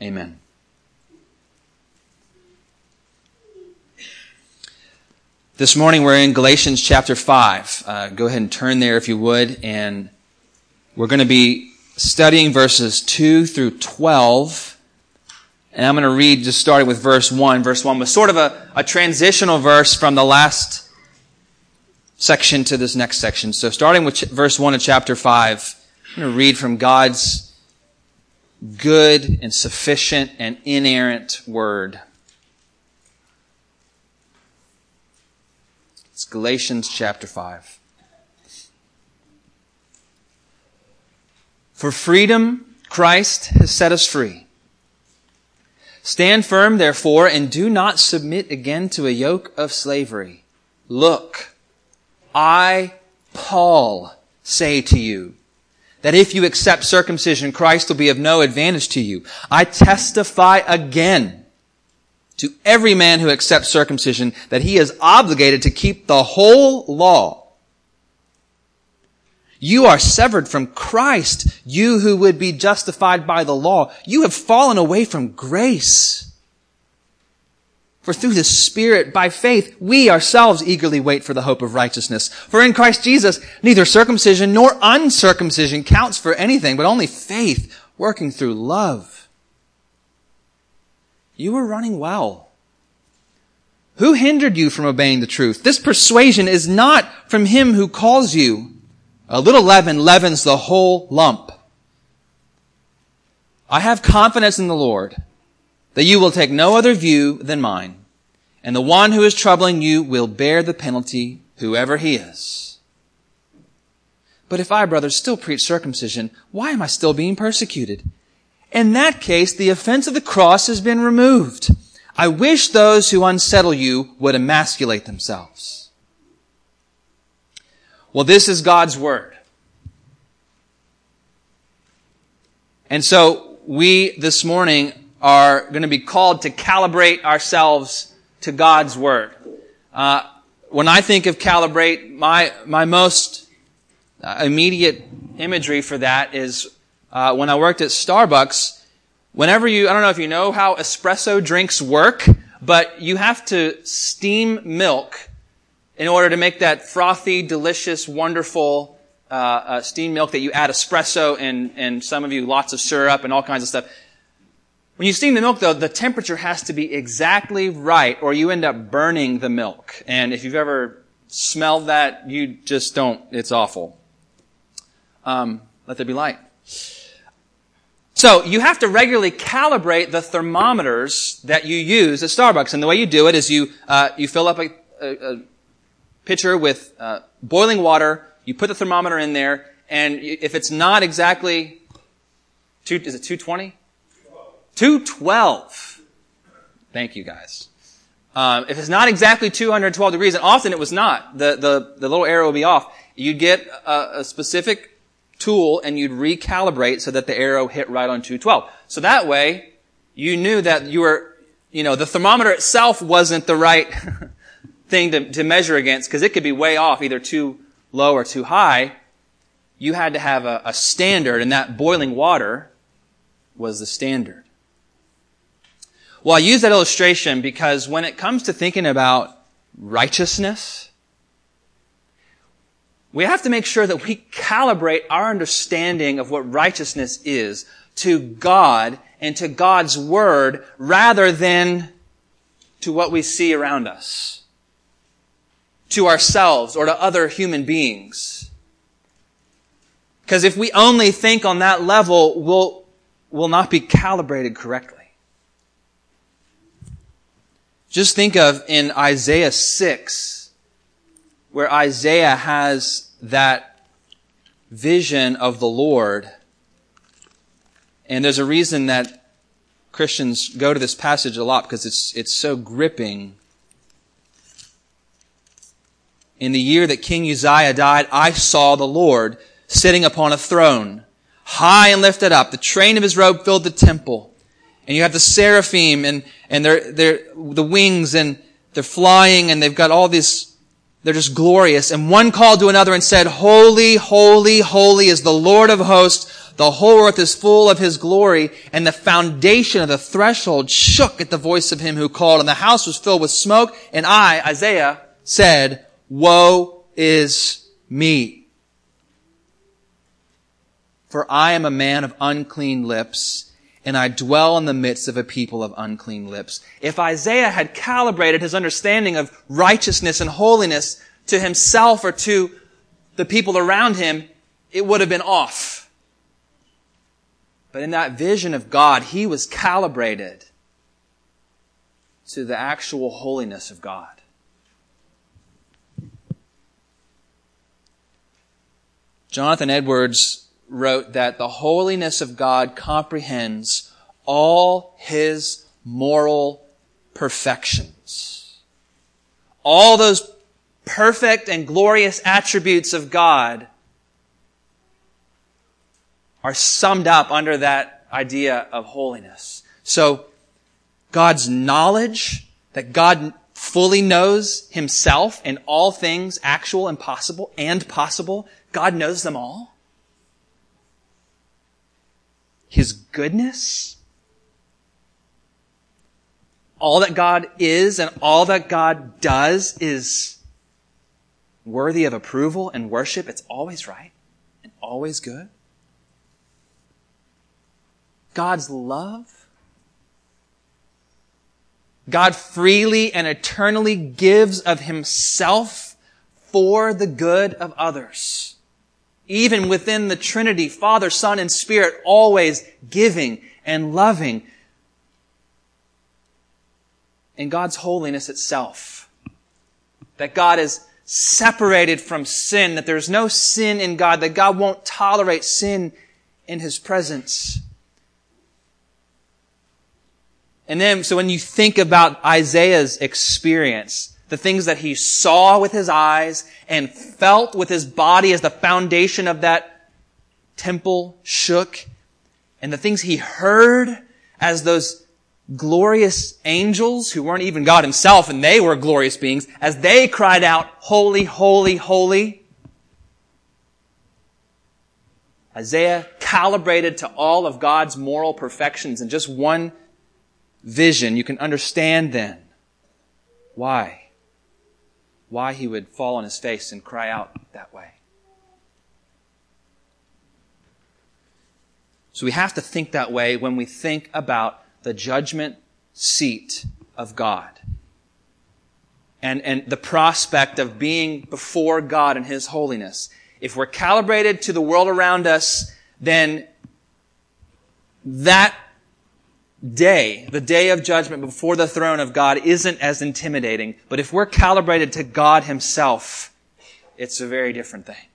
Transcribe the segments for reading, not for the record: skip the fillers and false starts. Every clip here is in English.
Amen. This morning we're in Galatians chapter 5. Go ahead and turn there if you would. And we're going to be studying verses 2 through 12. And I'm going to read just starting with verse 1. Verse 1 was sort of a transitional verse from the last section to this next section. So starting with verse 1 of chapter 5, I'm going to read from God's good and sufficient and inerrant word. It's Galatians chapter 5. For freedom, Christ has set us free. Stand firm, therefore, and do not submit again to a yoke of slavery. Look, I, Paul, say to you, that if you accept circumcision, Christ will be of no advantage to you. I testify again to every man who accepts circumcision that he is obligated to keep the whole law. You are severed from Christ, you who would be justified by the law. You have fallen away from grace. For through the Spirit, by faith, we ourselves eagerly wait for the hope of righteousness. For in Christ Jesus, neither circumcision nor uncircumcision counts for anything, but only faith working through love. You were running well. Who hindered you from obeying the truth? This persuasion is not from him who calls you. A little leaven leavens the whole lump. I have confidence in the Lord that you will take no other view than mine, and the one who is troubling you will bear the penalty, whoever he is. But if I, brothers, still preach circumcision, why am I still being persecuted? In that case, the offense of the cross has been removed. I wish those who unsettle you would emasculate themselves. Well, this is God's word. And so we this morning are going to be called to calibrate ourselves to God's word. When I think of calibrate, my most immediate imagery for that is when I worked at Starbucks. Whenever I don't know if you know how espresso drinks work, but you have to steam milk in order to make that frothy, delicious, wonderful steamed milk that you add espresso and some of you lots of syrup and all kinds of stuff. When you steam the milk, though, the temperature has to be exactly right, or you end up burning the milk. And if you've ever smelled that, you just don't. It's awful. Let there be light. So you have to regularly calibrate the thermometers that you use at Starbucks. And the way you do it is you fill up a pitcher with boiling water, you put the thermometer in there, and if it's not exactly, is it 220? 212. Thank you, guys. If it's not exactly 212 degrees, and often it was not, the little arrow will be off, you'd get a specific tool and you'd recalibrate so that the arrow hit right on 212. So that way, you knew that you were, the thermometer itself wasn't the right thing to measure against, because it could be way off, either too low or too high. You had to have a standard, and that boiling water was the standard. Well, I use that illustration because when it comes to thinking about righteousness, we have to make sure that we calibrate our understanding of what righteousness is to God and to God's Word rather than to what we see around us, to ourselves or to other human beings. Because if we only think on that level, we'll not be calibrated correctly. Just think of in Isaiah 6, where Isaiah has that vision of the Lord. And there's a reason that Christians go to this passage a lot, because it's so gripping. In the year that King Uzziah died, I saw the Lord sitting upon a throne, high and lifted up. The train of his robe filled the temple. And you have the seraphim and they're the wings, and they're flying, and they've got all these, they're just glorious. And one called to another and said, Holy, holy, holy is the Lord of hosts. The whole earth is full of his glory, and the foundation of the threshold shook at the voice of him who called, and the house was filled with smoke, and I, Isaiah, said, woe is me. For I am a man of unclean lips, and I dwell in the midst of a people of unclean lips. If Isaiah had calibrated his understanding of righteousness and holiness to himself or to the people around him, it would have been off. But in that vision of God, he was calibrated to the actual holiness of God. Jonathan Edwards wrote that the holiness of God comprehends all his moral perfections. All those perfect and glorious attributes of God are summed up under that idea of holiness. So, God's knowledge, that God fully knows himself and all things actual and possible, God knows them all. His goodness, all that God is and all that God does is worthy of approval and worship. It's always right and always good. God's love. God freely and eternally gives of himself for the good of others. Even within the Trinity, Father, Son, and Spirit, always giving and loving. And God's holiness itself. That God is separated from sin, that there's no sin in God, that God won't tolerate sin in his presence. And then, so when you think about Isaiah's experience, the things that he saw with his eyes and felt with his body as the foundation of that temple shook, and the things he heard as those glorious angels who weren't even God himself and they were glorious beings, as they cried out, holy, holy, holy. Isaiah calibrated to all of God's moral perfections in just one vision. You can understand then why he would fall on his face and cry out that way. So we have to think that way when we think about the judgment seat of God and the prospect of being before God in his holiness. If we're calibrated to the world around us, then that day, the day of judgment before the throne of God, isn't as intimidating. But if we're calibrated to God himself, it's a very different thing.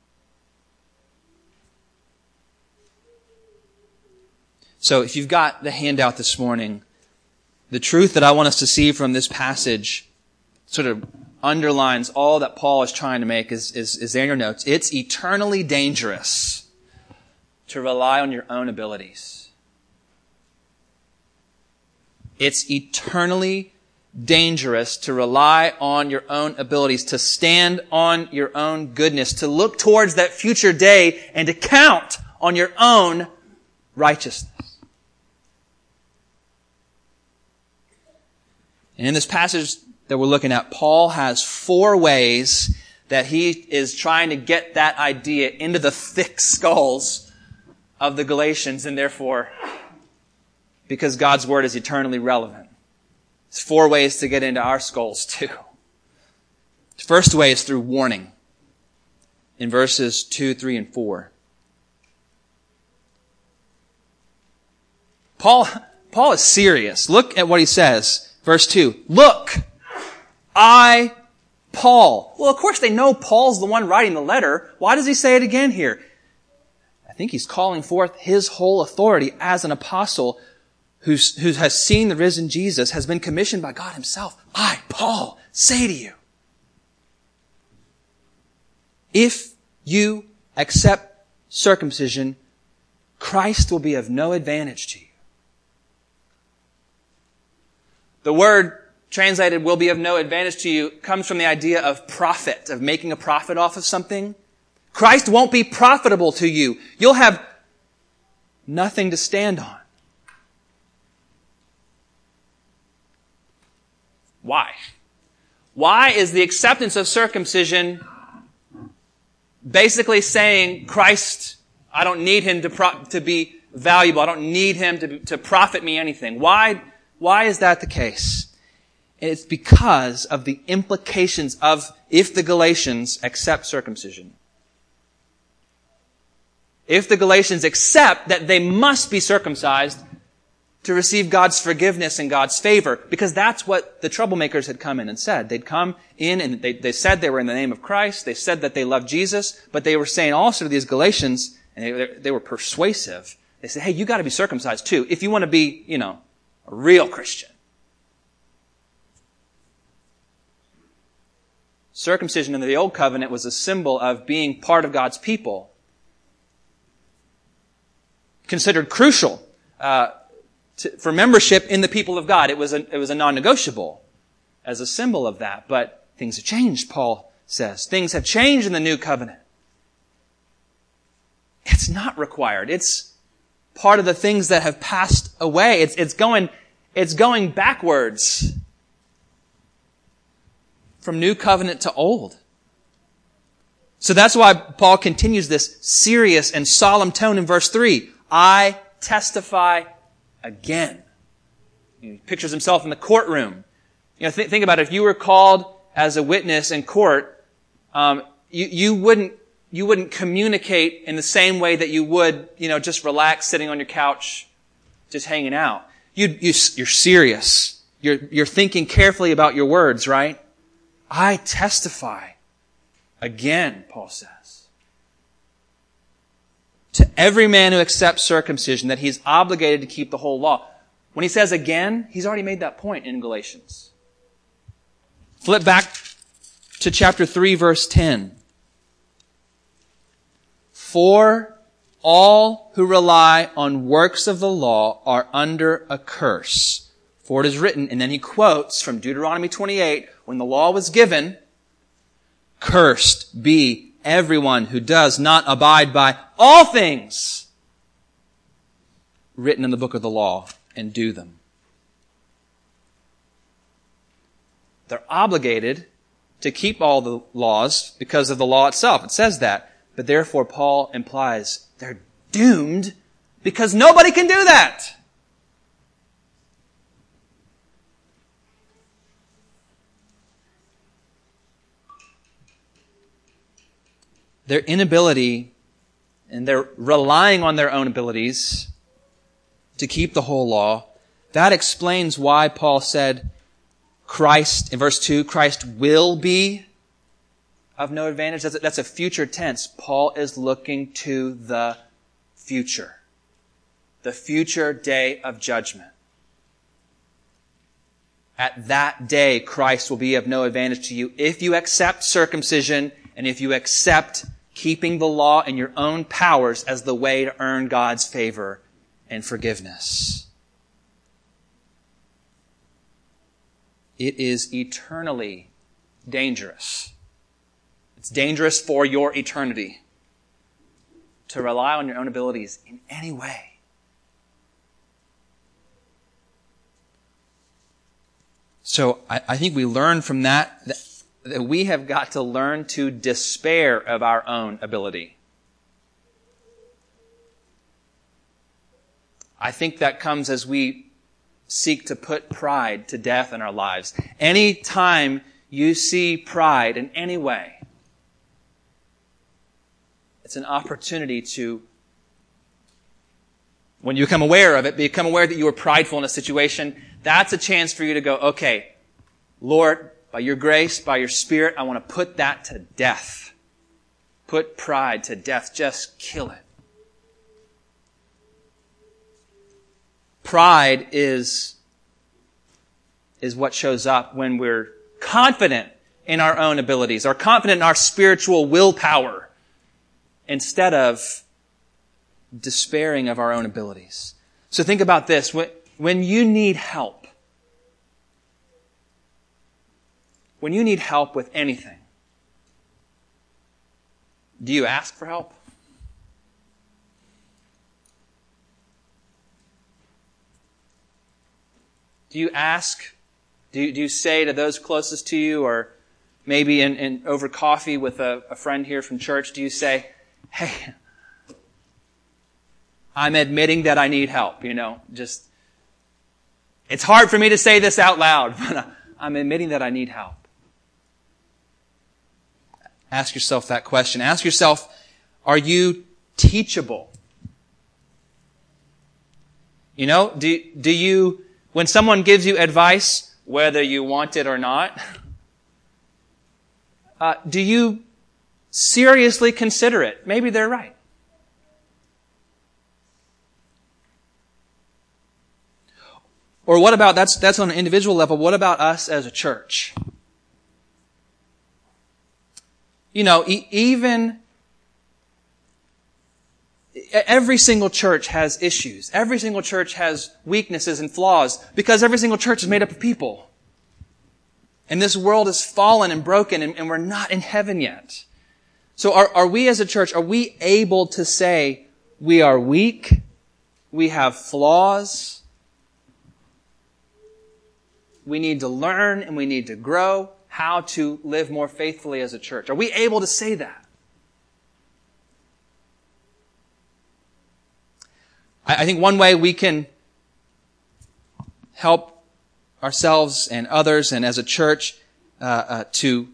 So if you've got the handout this morning, the truth that I want us to see from this passage sort of underlines all that Paul is trying to make is there in your notes. It's eternally dangerous to rely on your own abilities. It's eternally dangerous to rely on your own abilities, to stand on your own goodness, to look towards that future day and to count on your own righteousness. And in this passage that we're looking at, Paul has 4 ways that he is trying to get that idea into the thick skulls of the Galatians, and therefore, because God's word is eternally relevant. There's 4 ways to get into our skulls too. The first way is through warning in verses 2, 3, and 4. Paul is serious. Look at what he says. Verse 2. Look, I, Paul. Well, of course they know Paul's the one writing the letter. Why does he say it again here? I think he's calling forth his whole authority as an apostle who has seen the risen Jesus, has been commissioned by God himself. I, Paul, say to you, if you accept circumcision, Christ will be of no advantage to you. The word translated will be of no advantage to you comes from the idea of profit, of making a profit off of something. Christ won't be profitable to you. You'll have nothing to stand on. Why? Why is the acceptance of circumcision basically saying, Christ, I don't need him to be valuable. I don't need him to profit me anything. Why is that the case? It's because of the implications of if the Galatians accept circumcision. If the Galatians accept that they must be circumcised to receive God's forgiveness and God's favor, because that's what the troublemakers had come in and said. They'd come in and they said they were in the name of Christ. They said that they loved Jesus, but they were saying also to these Galatians, and they were persuasive. They said, hey, you got to be circumcised too if you want to be, a real Christian. Circumcision under the Old Covenant was a symbol of being part of God's people. Considered crucial for membership in the people of God. It was a non-negotiable as a symbol of that. But things have changed, Paul says. Things have changed in the new covenant. It's not required. It's part of the things that have passed away. It's going backwards from new covenant to old. So that's why Paul continues this serious and solemn tone in verse 3. I testify again. He pictures himself in the courtroom. Think about it. If you were called as a witness in court, you wouldn't communicate in the same way that you would, just relax sitting on your couch, just hanging out. You're serious. You're thinking carefully about your words, right? I testify again, Paul says, to every man who accepts circumcision that he's obligated to keep the whole law. When he says again, he's already made that point in Galatians. Flip back to chapter 3, verse 10. For all who rely on works of the law are under a curse. For it is written, and then he quotes from Deuteronomy 28, when the law was given, cursed be everyone who does not abide by all things written in the book of the law and do them. They're obligated to keep all the laws because of the law itself. It says that. But therefore, Paul implies they're doomed because nobody can do that. Their inability, and they're relying on their own abilities to keep the whole law, that explains why Paul said Christ, in verse 2, Christ will be of no advantage. That's a future tense. Paul is looking to the future day of judgment. At that day, Christ will be of no advantage to you if you accept circumcision and if you accept keeping the law in your own powers as the way to earn God's favor and forgiveness. It is eternally dangerous. It's dangerous for your eternity to rely on your own abilities in any way. So I think we learn from that we have got to learn to despair of our own ability. I think that comes as we seek to put pride to death in our lives. Any time you see pride in any way, it's an opportunity to, when you become aware of it, become aware that you were prideful in a situation, that's a chance for you to go, okay, Lord, by your grace, by your Spirit, I want to put that to death. Put pride to death. Just kill it. Pride is what shows up when we're confident in our own abilities, or confident in our spiritual willpower, instead of despairing of our own abilities. So think about this. When you need help, when you need help with anything, do you ask for help? Do you ask? Do you say to those closest to you, or maybe in over coffee with a friend here from church, do you say, hey, I'm admitting that I need help, it's hard for me to say this out loud, but I'm admitting that I need help. Ask yourself that question. Ask yourself, are you teachable? Do you, when someone gives you advice, whether you want it or not, do you seriously consider it? Maybe they're right. Or what about, that's on an individual level, what about us as a church? Even every single church has issues. Every single church has weaknesses and flaws because every single church is made up of people. And this world is fallen and broken and we're not in heaven yet. So are we as a church, are we able to say we are weak, we have flaws, we need to learn and we need to grow how to live more faithfully as a church? Are we able to say that? I think one way we can help ourselves and others and as a church to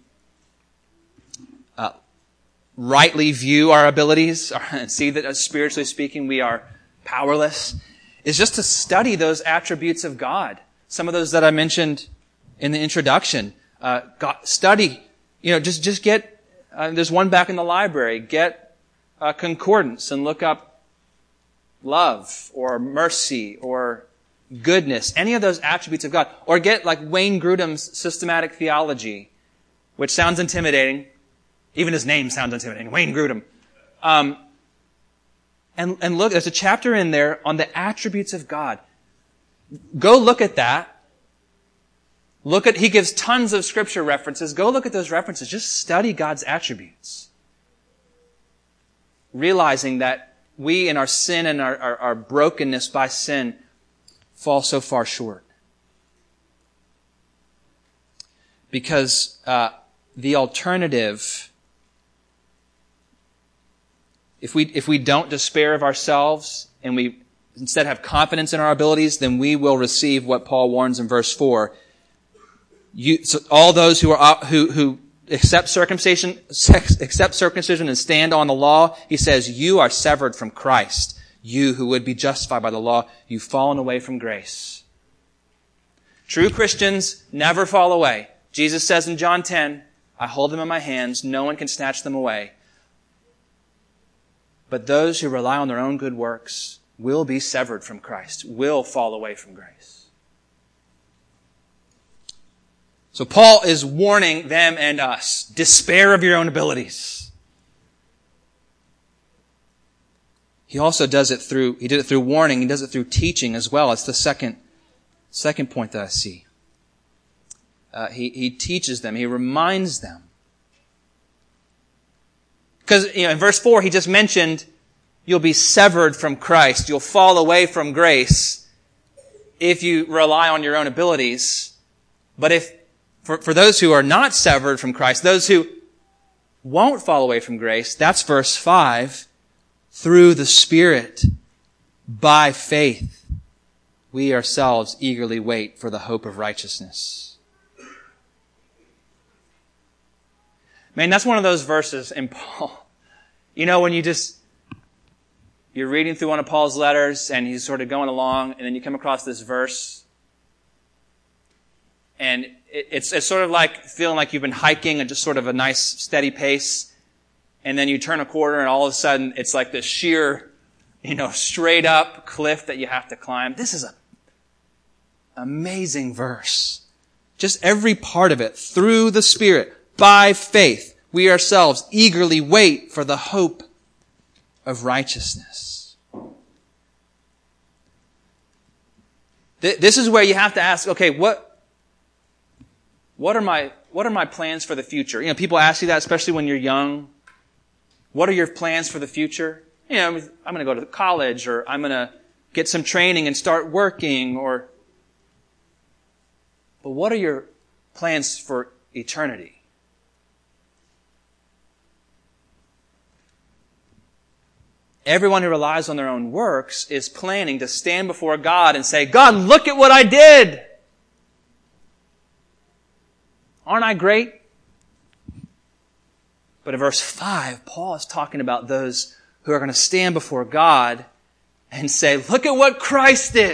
rightly view our abilities and see that spiritually speaking we are powerless is just to study those attributes of God. Some of those that I mentioned in the introduction. Study, just get, there's one back in the library, get a concordance and look up love or mercy or goodness, any of those attributes of God. Or get like Wayne Grudem's systematic theology, which sounds intimidating. Even his name sounds intimidating, Wayne Grudem. And look, there's a chapter in there on the attributes of God. Go look at that. He gives tons of scripture references. Go look at those references. Just study God's attributes. Realizing that we in our sin and our brokenness by sin fall so far short. Because the alternative, if we don't despair of ourselves and we instead have confidence in our abilities, then we will receive what Paul warns in verse 4. So all those who accept circumcision and stand on the law, he says, you are severed from Christ. You who would be justified by the law, you've fallen away from grace. True Christians never fall away. Jesus says in John 10, I hold them in my hands, no one can snatch them away. But those who rely on their own good works will be severed from Christ, will fall away from grace. So Paul is warning them and us, despair of your own abilities. He also he did it through warning, he does it through teaching as well. It's the second point that I see. He teaches them, he reminds them. Because, in verse 4, he just mentioned, you'll be severed from Christ. You'll fall away from grace if you rely on your own abilities. But for those who are not severed from Christ, those who won't fall away from grace, that's verse 5, through the Spirit, by faith, we ourselves eagerly wait for the hope of righteousness. Man, that's one of those verses in Paul. When you're reading through one of Paul's letters and he's sort of going along and then you come across this verse and it's sort of like feeling like you've been hiking at just sort of a nice steady pace and then you turn a corner and all of a sudden it's like this sheer, straight up cliff that you have to climb. This is an amazing verse. Just every part of it, through the Spirit, by faith, we ourselves eagerly wait for the hope of righteousness. This is where you have to ask, okay, what are my plans for the future? People ask you that, especially when you're young. What are your plans for the future? I'm going to go to college, or I'm going to get some training and start working, or But what are your plans for eternity? Everyone who relies on their own works is planning to stand before God and say, God, look at what I did! Aren't I great? But in verse 5, Paul is talking about those who are going to stand before God and say, look at what Christ did!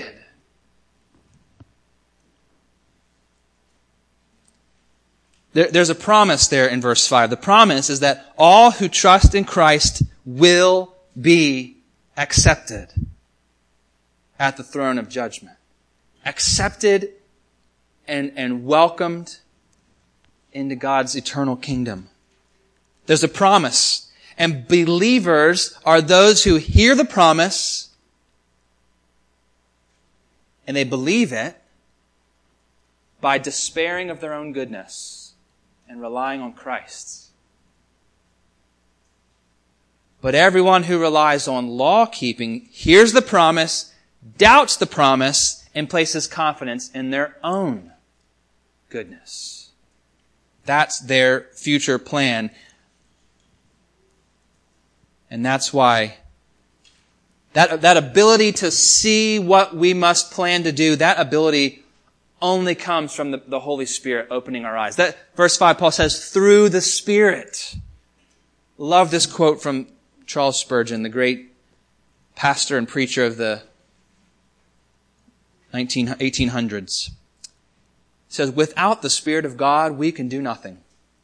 There's a promise there in verse 5. The promise is that all who trust in Christ will be accepted at the throne of judgment. Accepted and welcomed into God's eternal kingdom. There's a promise. And believers are those who hear the promise and they believe it by despairing of their own goodness and relying on Christ. But everyone who relies on law-keeping hears the promise, doubts the promise, and places confidence in their own goodness. That's their future plan. And that's why that ability to see what we must plan to do, that ability only comes from the Holy Spirit opening our eyes. That verse 5, Paul says, through the Spirit. Love this quote from Charles Spurgeon, the great pastor and preacher of the 1800s. He says, without the Spirit of God, we can do nothing.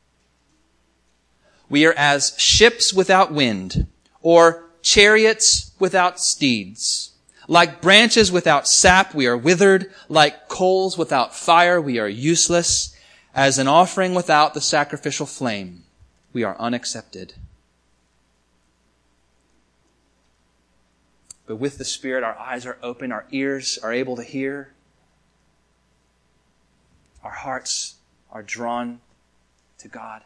We are as ships without wind, or chariots without steeds. Like branches without sap, we are withered. Like coals without fire, we are useless. As an offering without the sacrificial flame, we are unaccepted. But with the Spirit, our eyes are open, our ears are able to hear. Our hearts are drawn to God.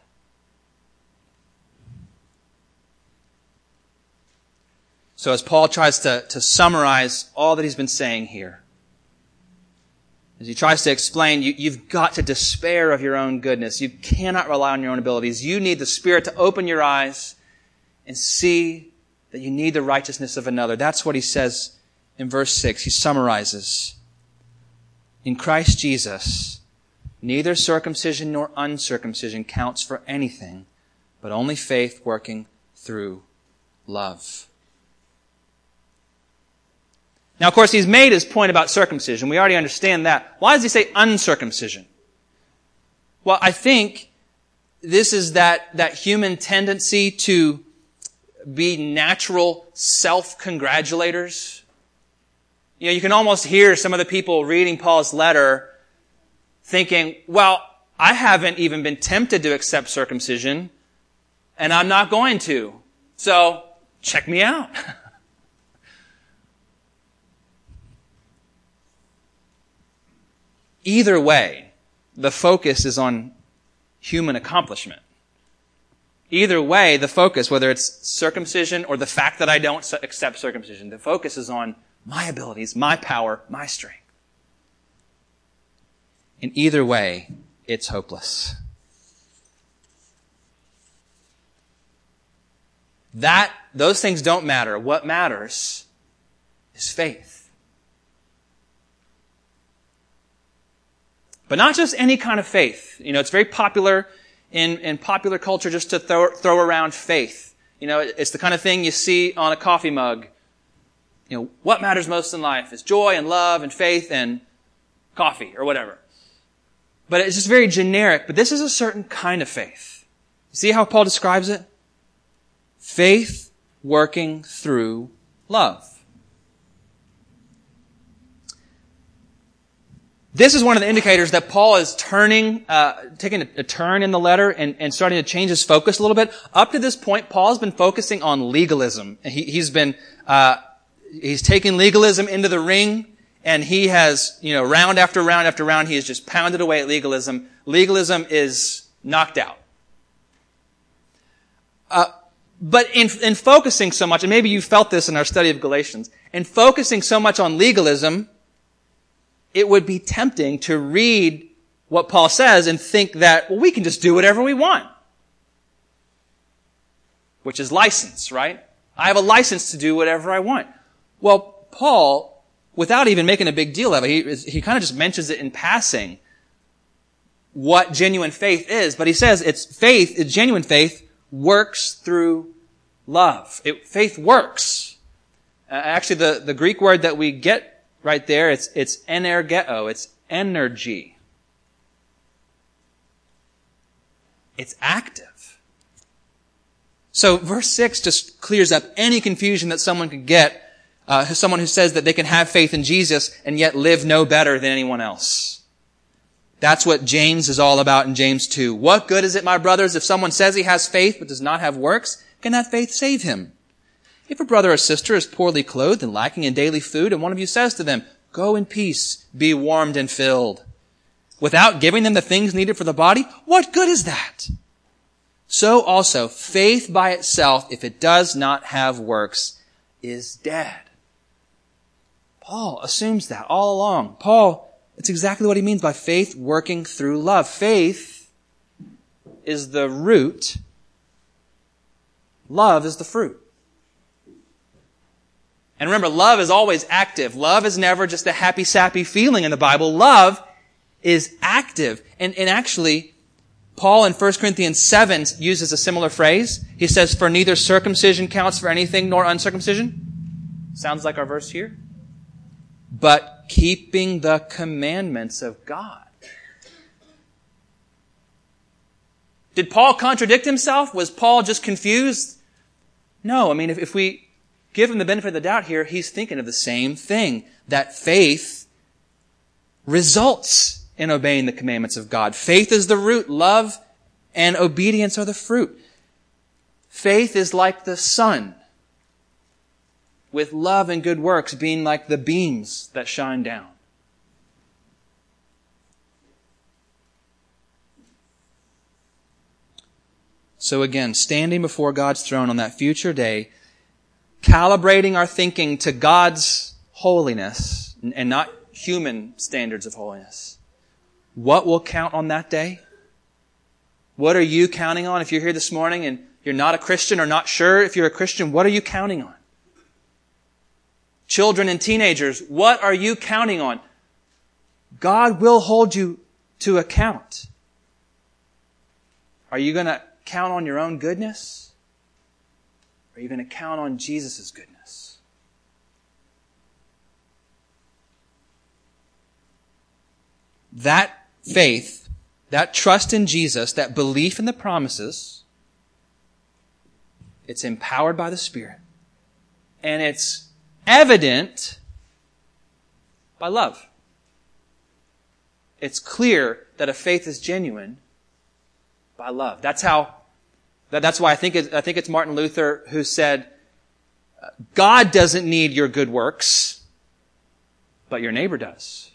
So as Paul tries to summarize all that he's been saying here, as he tries to explain, you've got to despair of your own goodness. You cannot rely on your own abilities. You need the Spirit to open your eyes and see that you need the righteousness of another. That's what he says in verse 6. He summarizes. In Christ Jesus, neither circumcision nor uncircumcision counts for anything, but only faith working through love. Now, of course, he's made his point about circumcision. We already understand that. Why does he say uncircumcision? Well, I think this is that human tendency to be natural self-congratulators. You know, you can almost hear some of the people reading Paul's letter thinking, well, I haven't even been tempted to accept circumcision, and I'm not going to. So, check me out. Either way, the focus is on human accomplishment. Either way, the focus, whether it's circumcision or the fact that I don't accept circumcision, the focus is on my abilities, my power, my strength. In either way, it's hopeless. Those things don't matter. What matters is faith. But not just any kind of faith. You know, it's very popular in popular culture just to throw around faith. You know, it's the kind of thing you see on a coffee mug. You know, what matters most in life is joy and love and faith and coffee or whatever. But it's just very generic. But this is a certain kind of faith. See how Paul describes it? Faith working through love. This is one of the indicators that Paul is taking a turn in the letter and starting to change his focus a little bit. Up to this point, Paul's been focusing on legalism. He's taken legalism into the ring, and he has, round after round after round, he has just pounded away at legalism. Legalism is knocked out. But in focusing so much, and maybe you felt this in our study of Galatians, in focusing so much on legalism, it would be tempting to read what Paul says and think that, well, we can just do whatever we want. Which is license, right? I have a license to do whatever I want. Well, Paul, without even making a big deal of it, he kind of just mentions it in passing what genuine faith is. But he says genuine faith works through love. Faith works. Actually, the Greek word that we get right there, it's energeo. It's energy. It's active. So verse 6 just clears up any confusion that someone could get, someone who says that they can have faith in Jesus and yet live no better than anyone else. That's what James is all about in James 2. What good is it, my brothers, if someone says he has faith but does not have works? Can that faith save him? If a brother or sister is poorly clothed and lacking in daily food, and one of you says to them, go in peace, be warmed and filled, without giving them the things needed for the body, what good is that? So also, faith by itself, if it does not have works, is dead. Paul assumes that all along. It's exactly what he means by faith working through love. Faith is the root. Love is the fruit. And remember, love is always active. Love is never just a happy, sappy feeling in the Bible. Love is active. And actually, Paul in 1 Corinthians 7 uses a similar phrase. He says, for neither circumcision counts for anything nor uncircumcision. Sounds like our verse here. But keeping the commandments of God. Did Paul contradict himself? Was Paul just confused? No. I mean, if we give him the benefit of the doubt here, he's thinking of the same thing. That faith results in obeying the commandments of God. Faith is the root. Love and obedience are the fruit. Faith is like the sun, with love and good works being like the beams that shine down. So again, standing before God's throne on that future day, calibrating our thinking to God's holiness and not human standards of holiness. What will count on that day? What are you counting on? If you're here this morning and you're not a Christian or not sure if you're a Christian, what are you counting on? Children and teenagers, what are you counting on? God will hold you to account. Are you going to count on your own goodness? Or are you going to count on Jesus' goodness? That faith, that trust in Jesus, that belief in the promises, it's empowered by the Spirit. And it's evident by love. It's clear that a faith is genuine by love. That's why I think it's Martin Luther who said, God doesn't need your good works, but your neighbor does.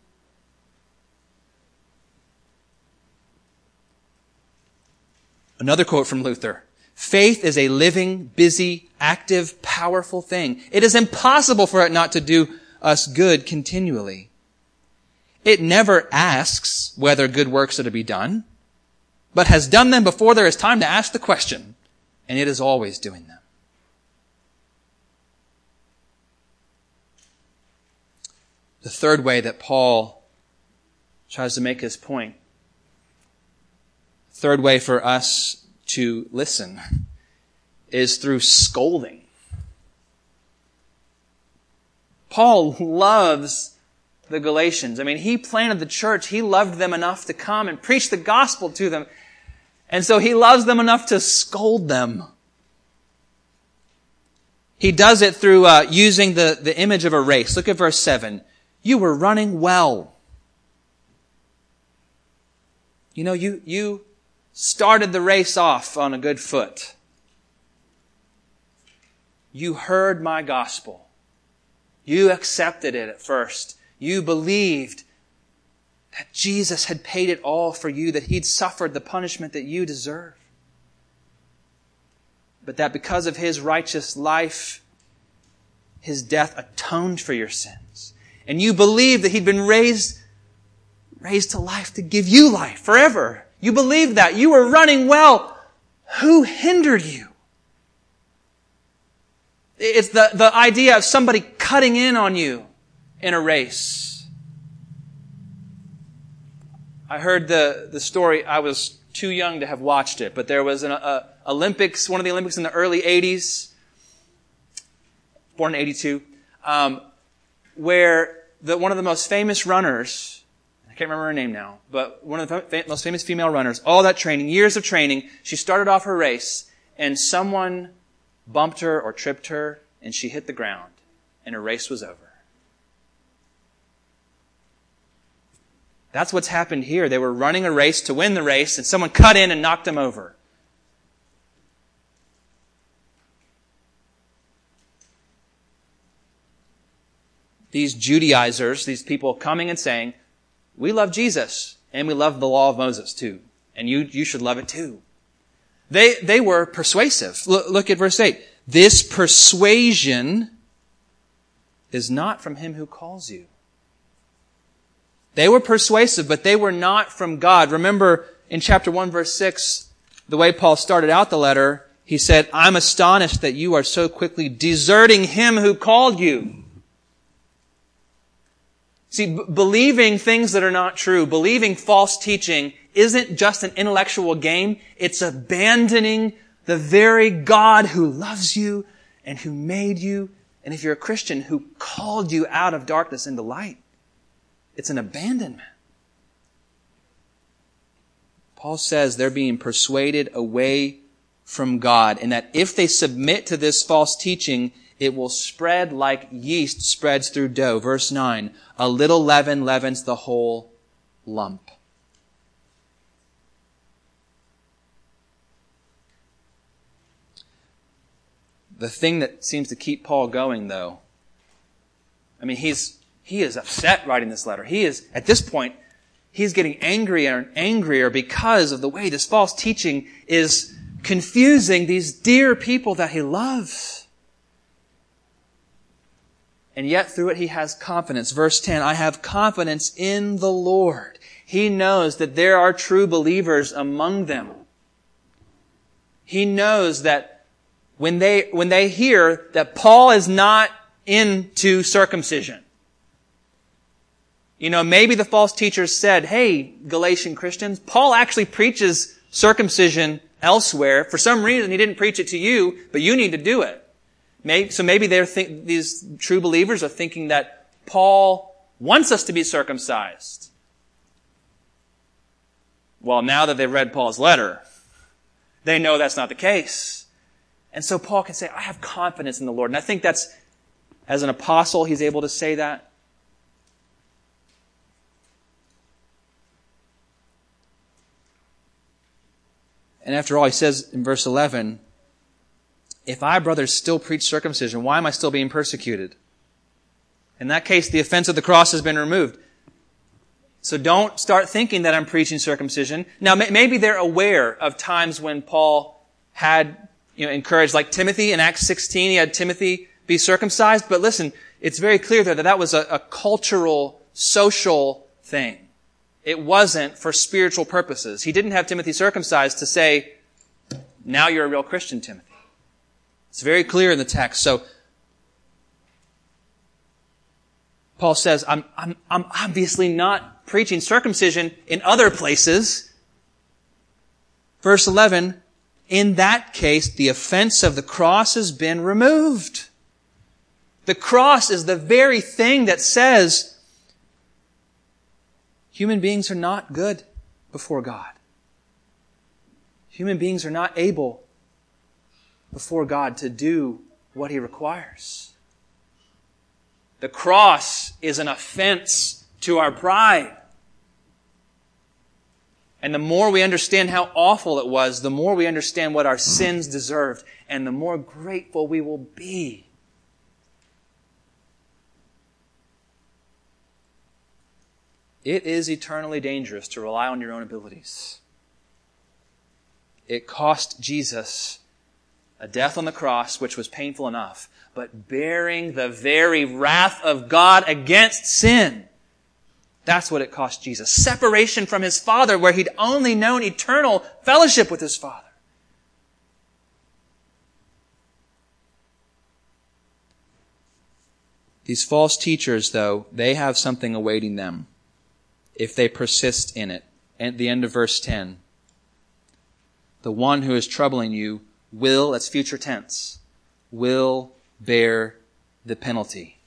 Another quote from Luther. Faith is a living, busy, active, powerful thing. It is impossible for it not to do us good continually. It never asks whether good works are to be done, but has done them before there is time to ask the question, and it is always doing them. The third way that Paul tries to make his point, third way for us to listen, is through scolding. Paul loves the Galatians. I mean, he planted the church. He loved them enough to come and preach the gospel to them. And so he loves them enough to scold them. He does it through using the image of a race. Look at verse 7. You were running well. You know, you started the race off on a good foot. You heard my gospel. You accepted it at first. You believed that Jesus had paid it all for you, that He'd suffered the punishment that you deserve. But that because of His righteous life, His death atoned for your sins. And you believed that He'd been raised raised to life to give you life forever. You believed that. You were running well. Who hindered you? It's the idea of somebody cutting in on you in a race. I heard the story. I was too young to have watched it, but there was an Olympics, one of the Olympics in the early 80s, born in 82, where one of the most famous runners, I can't remember her name now, but one of the most famous female runners, all that training, years of training, she started off her race, and someone bumped her or tripped her, and she hit the ground, and her race was over. That's what's happened here. They were running a race to win the race, and someone cut in and knocked them over. These Judaizers, these people coming and saying, we love Jesus, and we love the law of Moses too, and you should love it too. They were persuasive. Look at verse 8. This persuasion is not from him who calls you. They were persuasive, but they were not from God. Remember in chapter 1, verse 6, the way Paul started out the letter, he said, I'm astonished that you are so quickly deserting him who called you. See, believing things that are not true, believing false teaching, isn't just an intellectual game. It's abandoning the very God who loves you and who made you, and if you're a Christian, who called you out of darkness into light. It's an abandonment. Paul says they're being persuaded away from God, and that if they submit to this false teaching, it will spread like yeast spreads through dough. Verse 9, a little leaven leavens the whole lump. The thing that seems to keep Paul going, though, I mean, he is upset writing this letter. He is, at this point, he's getting angrier and angrier because of the way this false teaching is confusing these dear people that he loves. And yet through it he has confidence. Verse 10, I have confidence in the Lord. He knows that there are true believers among them. He knows that when they hear that Paul is not into circumcision, you know, maybe the false teachers said, hey, Galatian Christians, Paul actually preaches circumcision elsewhere. For some reason, he didn't preach it to you, but you need to do it. So maybe these true believers are thinking that Paul wants us to be circumcised. Well, now that they've read Paul's letter, they know that's not the case. And so Paul can say, I have confidence in the Lord. And I think that's, as an apostle, he's able to say that. And after all, he says in verse 11, if I, brothers, still preach circumcision, why am I still being persecuted? In that case, the offense of the cross has been removed. So don't start thinking that I'm preaching circumcision. Now, maybe they're aware of times when Paul had, encouraged, like Timothy in Acts 16, he had Timothy be circumcised. But listen, it's very clear there that was a cultural, social thing. It wasn't for spiritual purposes. He didn't have Timothy circumcised to say, now you're a real Christian, Timothy. It's very clear in the text. So Paul says, I'm obviously not preaching circumcision in other places. Verse 11, in that case, the offense of the cross has been removed. The cross is the very thing that says human beings are not good before God. Human beings are not able before God to do what He requires. The cross is an offense to our pride. And the more we understand how awful it was, the more we understand what our sins deserved, and the more grateful we will be. It is eternally dangerous to rely on your own abilities. It cost Jesus a death on the cross, which was painful enough, but bearing the very wrath of God against sin. That's what it cost Jesus. Separation from his Father, where he'd only known eternal fellowship with his Father. These false teachers, though, they have something awaiting them if they persist in it. At the end of verse 10, the one who is troubling you will, that's future tense, will bear the penalty.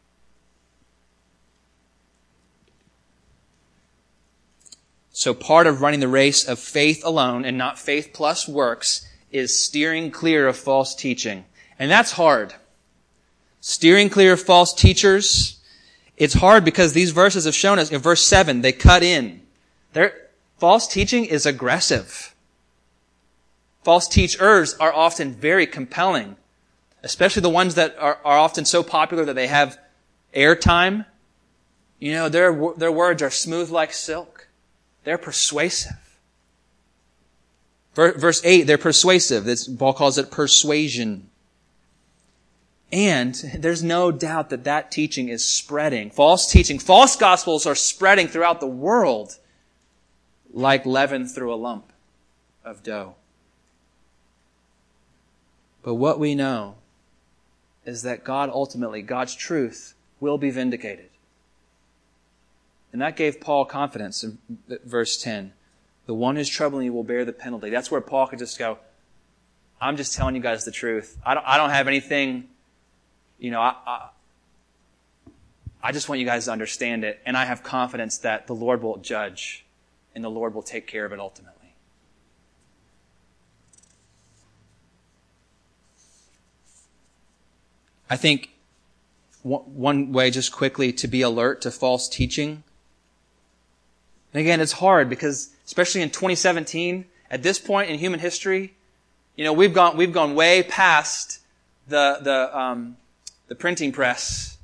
So part of running the race of faith alone and not faith plus works is steering clear of false teaching. And that's hard. Steering clear of false teachers. It's hard because these verses have shown us, in verse 7, they cut in. False teaching is aggressive. False teachers are often very compelling, especially the ones that are often so popular that they have airtime. You know, their words are smooth like silk. They're persuasive. Verse 8, they're persuasive. Paul calls it persuasion. And there's no doubt that teaching is spreading. False teaching, false gospels are spreading throughout the world like leaven through a lump of dough. But what we know is that God ultimately, God's truth, will be vindicated. And that gave Paul confidence in verse 10. The one who's troubling you will bear the penalty. That's where Paul could just go, I'm just telling you guys the truth. I don't have anything, I just want you guys to understand it. And I have confidence that the Lord will judge and the Lord will take care of it ultimately. I think one way, just quickly, to be alert to false teaching. And again, it's hard because, especially in 2017, at this point in human history, we've gone way past the printing press.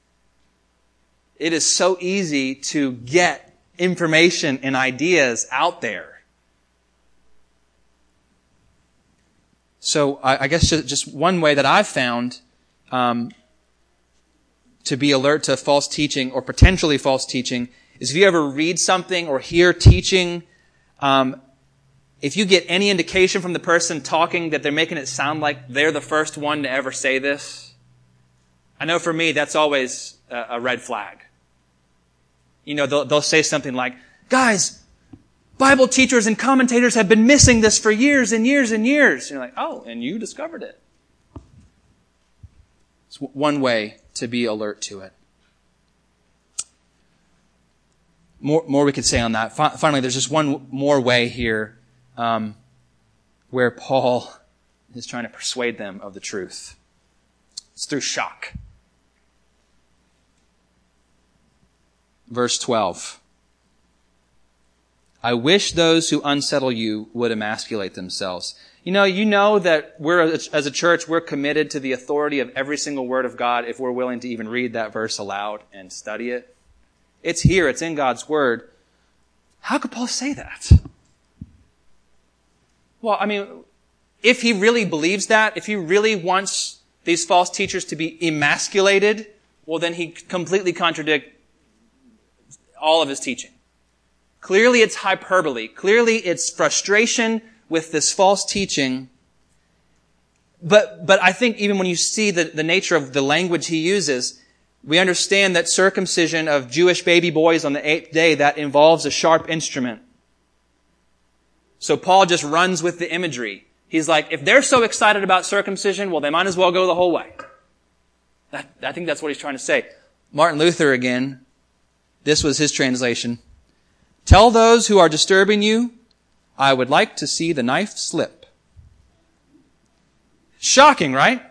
It is so easy to get information and ideas out there. So I guess just one way that I've found to be alert to false teaching or potentially false teaching is if you ever read something or hear teaching, if you get any indication from the person talking that they're making it sound like they're the first one to ever say this, I know for me that's always a red flag. They'll say something like, guys, Bible teachers and commentators have been missing this for years and years and years. And you're like, oh, and you discovered it. It's one way to be alert to it. More we could say on that. Finally, there's just one more way here where Paul is trying to persuade them of the truth. It's through shock. Verse 12. I wish those who unsettle you would emasculate themselves. You know that as a church, we're committed to the authority of every single word of God if we're willing to even read that verse aloud and study it. It's here. It's in God's Word. How could Paul say that? Well, if he really believes that, if he really wants these false teachers to be emasculated, well, then he completely contradicts all of his teaching. Clearly it's hyperbole. Clearly it's frustration with this false teaching. But I think even when you see the nature of the language he uses, we understand that circumcision of Jewish baby boys on the 8th day, that involves a sharp instrument. So Paul just runs with the imagery. He's like, if they're so excited about circumcision, well, they might as well go the whole way. I think that's what he's trying to say. Martin Luther again, this was his translation. Tell those who are disturbing you, I would like to see the knife slip. Shocking, right?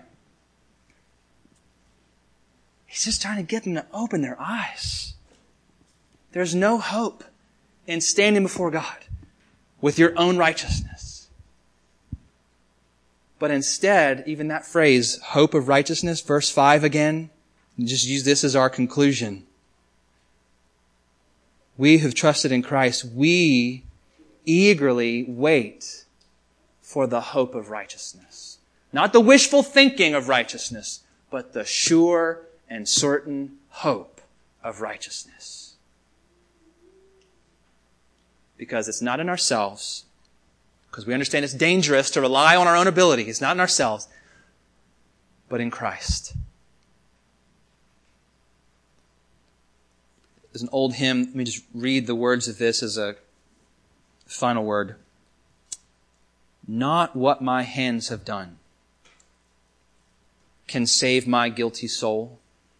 He's just trying to get them to open their eyes. There's no hope in standing before God with your own righteousness. But instead, even that phrase, hope of righteousness, verse 5 again, just use this as our conclusion. We who've trusted in Christ, we eagerly wait for the hope of righteousness. Not the wishful thinking of righteousness, but the sure and certain hope of righteousness. because it's not in ourselves, because we understand it's dangerous to rely on our own ability. It's not in ourselves, but in Christ. There's an old hymn. Let me just read the words of this as a final word. Not what my hands have done can save my guilty soul.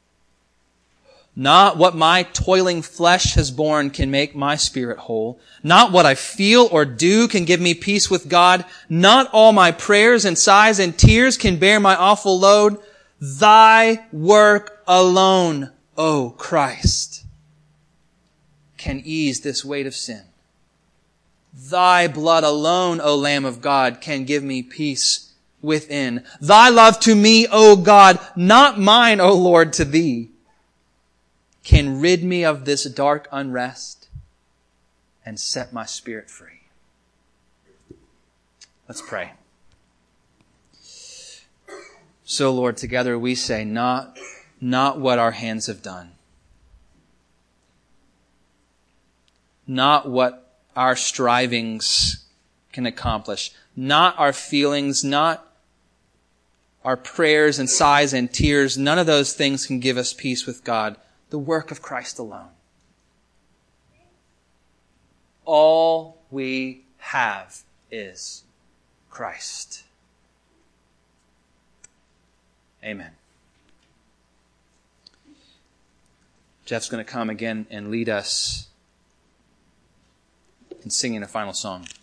Not what my toiling flesh has borne can make my spirit whole. Not what I feel or do can give me peace with God. Not all my prayers and sighs and tears can bear my awful load. Thy work alone, O Christ, can ease this weight of sin. Thy blood alone, O Lamb of God, can give me peace within. Thy love to me, O God, not mine, O Lord, to thee, can rid me of this dark unrest and set my spirit free. Let's pray. So, Lord, together we say, not what our hands have done, not what our strivings can accomplish, not our feelings, not our prayers and sighs and tears. None of those things can give us peace with God. The work of Christ alone. All we have is Christ. Amen. Jeff's going to come again and lead us in singing a final song.